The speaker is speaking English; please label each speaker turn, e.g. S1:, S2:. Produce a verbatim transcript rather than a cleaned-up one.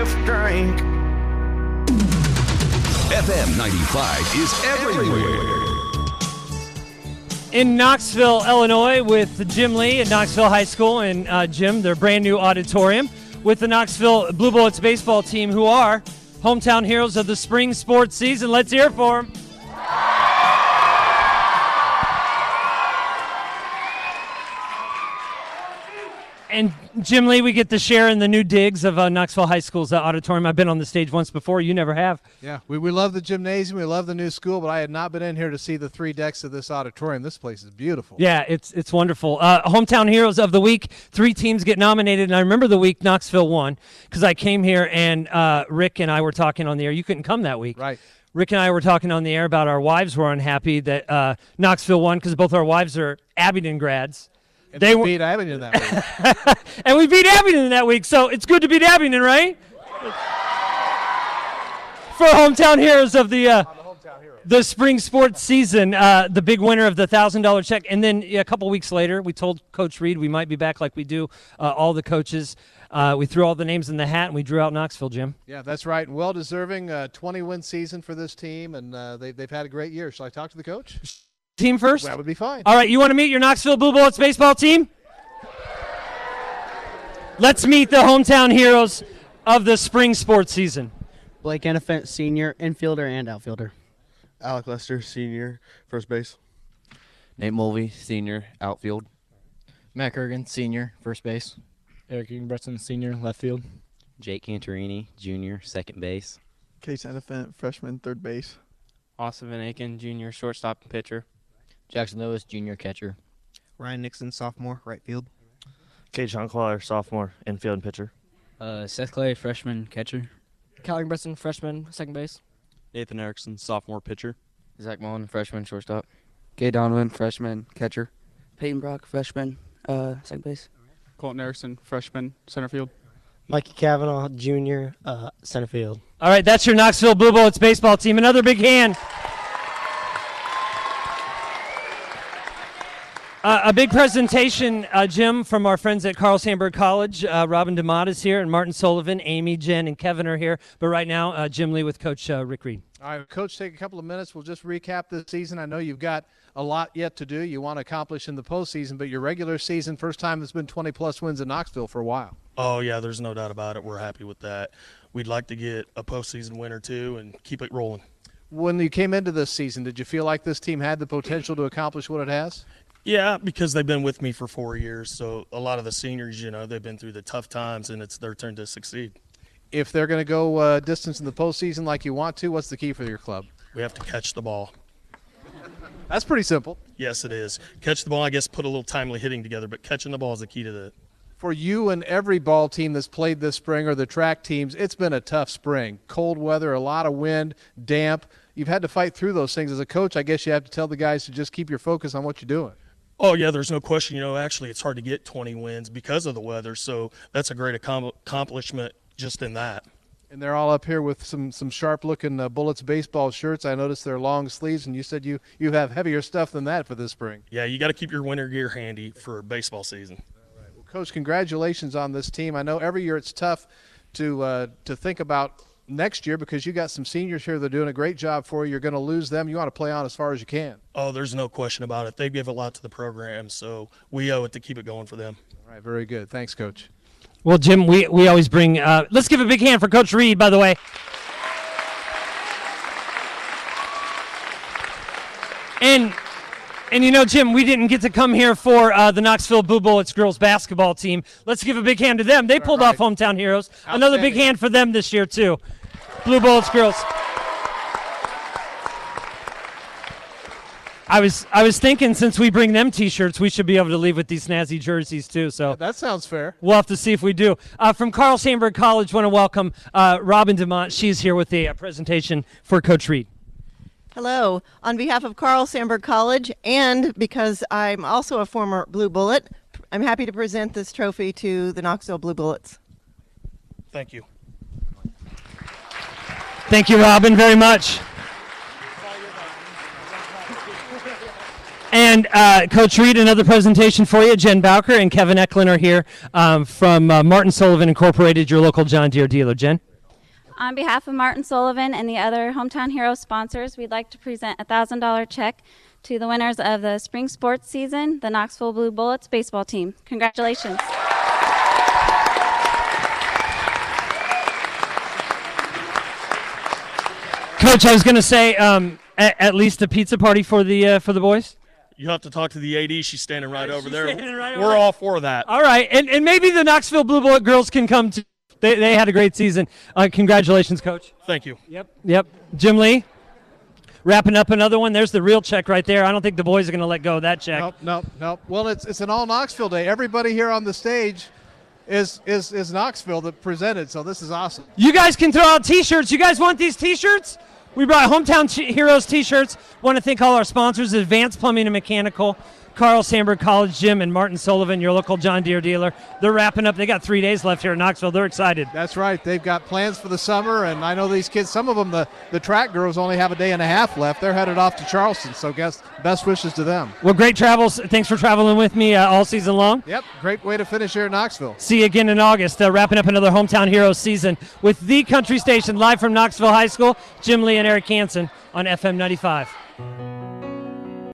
S1: drink.
S2: F M ninety-five is everywhere.
S3: In Knoxville, Illinois, with Jim Lee at Knoxville High School, and uh, Jim, their brand new auditorium, with the Knoxville Blue Bullets baseball team, who are hometown heroes of the spring sports season. Let's hear it for them. And Jim Lee, we get to share in the new digs of uh, Knoxville High School's uh, auditorium. I've been on the stage once before. You never have.
S4: Yeah, we, we love the gymnasium. We love the new school, but I had not been in here to see the three decks of this auditorium. This place is beautiful.
S3: Yeah, it's it's wonderful. Uh, hometown Heroes of the Week. Three teams get nominated, and I remember the week Knoxville won because I came here and uh, Rick and I were talking on the air. You couldn't come that week.
S4: Right.
S3: Rick and I were talking on the air about our wives were unhappy that uh, Knoxville won because both our wives are Abingdon grads.
S4: And
S3: they
S4: we
S3: were,
S4: beat Abingdon that week.
S3: and we beat Abingdon that week, so it's good to beat Abingdon, right? For hometown heroes of the uh, the spring sports season, uh, the big winner of the one thousand dollars check. And then yeah, a couple weeks later, we told Coach Reed we might be back like we do uh, all the coaches. Uh, we threw all the names in the hat, and we drew out Knoxville, Jim.
S4: Yeah, that's right. And well-deserving uh, twenty-win season for this team, and uh, they, they've had a great year. Shall I talk to the coach?
S3: Team first?
S4: That would be fine.
S3: All right, you want to meet your Knoxville Blue Bullets baseball team? Let's meet the hometown heroes of the spring sports season.
S5: Blake Enifant, senior, infielder and outfielder.
S6: Alec Lester, senior, first base.
S7: Nate Mulvey, senior, outfield.
S8: Matt Kurgan, senior, first base.
S9: Eric Ingebretson, senior, left field.
S10: Jake Cantorini, junior, second base.
S11: Case Enifant, freshman, third base.
S12: Austin Van Aken, junior, shortstop and pitcher.
S13: Jackson Lewis, junior, catcher.
S14: Ryan Nixon, sophomore, right field.
S15: Kate Johnclaw, sophomore, infield and pitcher.
S16: Uh, Seth Clay, freshman, catcher.
S17: Cal Ingebretson, freshman, second base.
S18: Nathan Erickson, sophomore, pitcher.
S19: Zach Mullen, freshman, shortstop.
S20: Gay Donovan, freshman, catcher.
S21: Peyton Brock, freshman, uh, second base.
S22: Colton Erickson, freshman, center field.
S23: Mikey Cavanaugh, junior, uh, center field.
S3: All right, that's your Knoxville Blue Bullets baseball team. Another big hand. Uh, a big presentation, uh, Jim, from our friends at Carl Sandburg College. Uh, Robin DeMott is here, and Martin Sullivan, Amy, Jen, and Kevin are here. But right now, uh, Jim Lee with Coach uh, Rick Reed.
S4: All right, Coach, take a couple of minutes. We'll just recap this season. I know you've got a lot yet to do. You want to accomplish in the postseason, but your regular season, first time there's been twenty-plus wins in Knoxville for a while.
S24: Oh, yeah, there's no doubt about it. We're happy with that. We'd like to get a postseason win or two and keep it rolling.
S4: When you came into this season, did you feel like this team had the potential to accomplish what it has?
S24: Yeah, because they've been with me for four years. So a lot of the seniors, you know, they've been through the tough times, and it's their turn to succeed.
S4: If they're going to go uh, distance in the postseason like you want to, what's the key for your club?
S24: We have to catch the ball.
S4: That's pretty simple.
S24: Yes, it is. Catch the ball, I guess, put a little timely hitting together, but catching the ball is the key to that.
S4: For you and every ball team that's played this spring, or the track teams, it's been a tough spring. Cold weather, a lot of wind, damp. You've had to fight through those things. As a coach, I guess you have to tell the guys to just keep your focus on what you're doing.
S24: Oh, yeah, there's no question. You know, actually, it's hard to get twenty wins because of the weather, so that's a great accomplishment just in that.
S4: And they're all up here with some some sharp-looking uh, Bullets baseball shirts. I noticed they're long sleeves, and you said you, you have heavier stuff than that for this spring.
S24: Yeah, you got to keep your winter gear handy for baseball season.
S4: All right. Well, Coach, congratulations on this team. I know every year it's tough to uh, to think about next year because you got some seniors here that are doing a great job for you. You're going to lose them. You want to play on as far as you can.
S24: Oh, there's no question about it. They give a lot to the program, so we owe it to keep it going for them.
S4: All right, very good. Thanks, Coach.
S3: Well, Jim, we, we always bring uh, – let's give a big hand for Coach Reed, by the way. And, and you know, Jim, we didn't get to come here for uh, the Knoxville Blue Bullets girls basketball team. Let's give a big hand to them. They pulled right. off Hometown Heroes. Another big hand for them this year, too. Blue Bullets girls. I was I was thinking since we bring them T-shirts, we should be able to leave with these snazzy jerseys too. So
S4: yeah, that sounds fair.
S3: We'll have to see if we do. Uh, from Carl Sandburg College, want to welcome uh, Robin DeMott. She's here with a uh, presentation for Coach Reed.
S25: Hello. On behalf of Carl Sandburg College, and because I'm also a former Blue Bullet, I'm happy to present this trophy to the Knoxville Blue Bullets.
S24: Thank you.
S3: Thank you, Robin, very much. And uh, Coach Reed, another presentation for you. Jen Bowker and Kevin Eklund are here um, from uh, Martin Sullivan Incorporated, your local John Deere dealer. Jen?
S1: On behalf of Martin Sullivan and the other Hometown Hero sponsors, we'd like to present a one thousand dollars check to the winners of the spring sports season, the Knoxville Blue Bullets baseball team. Congratulations.
S3: Coach, I was going to say, um, at, at least a pizza party for the uh, for the boys.
S24: You have to talk to the A D. She's standing right over there.
S3: Right
S24: We're
S3: over
S24: all for that.
S3: All right, and and maybe the Knoxville Blue Bullet girls can come too. They they had a great season. Uh, congratulations, Coach.
S24: Thank you.
S3: Yep. Yep. Jim Lee, wrapping up another one. There's the real check right there. I don't think the boys are going to let go of that check.
S4: Nope, nope, nope. Well, it's it's an all Knoxville day. Everybody here on the stage is is is Knoxville that presented. So this is awesome.
S3: You guys can throw out T-shirts. You guys want these T-shirts? We brought Hometown Heroes T-shirts. Want to thank all our sponsors: Advanced Plumbing and Mechanical, Carl Sandburg College Gym, and Martin Sullivan, your local John Deere dealer. They're wrapping up. They got three days left here in Knoxville. They're excited.
S4: That's right. They've got plans for the summer, and I know these kids, some of them, the, the track girls only have a day and a half left. They're headed off to Charleston, so guess best wishes to them.
S3: Well, great travels. Thanks for traveling with me uh, all season long.
S4: Yep, great way to finish here in Knoxville.
S3: See you again in August, uh, wrapping up another Hometown Heroes season with the Country Station live from Knoxville High School. Jim Lee and Eric Hansen on F M ninety-five.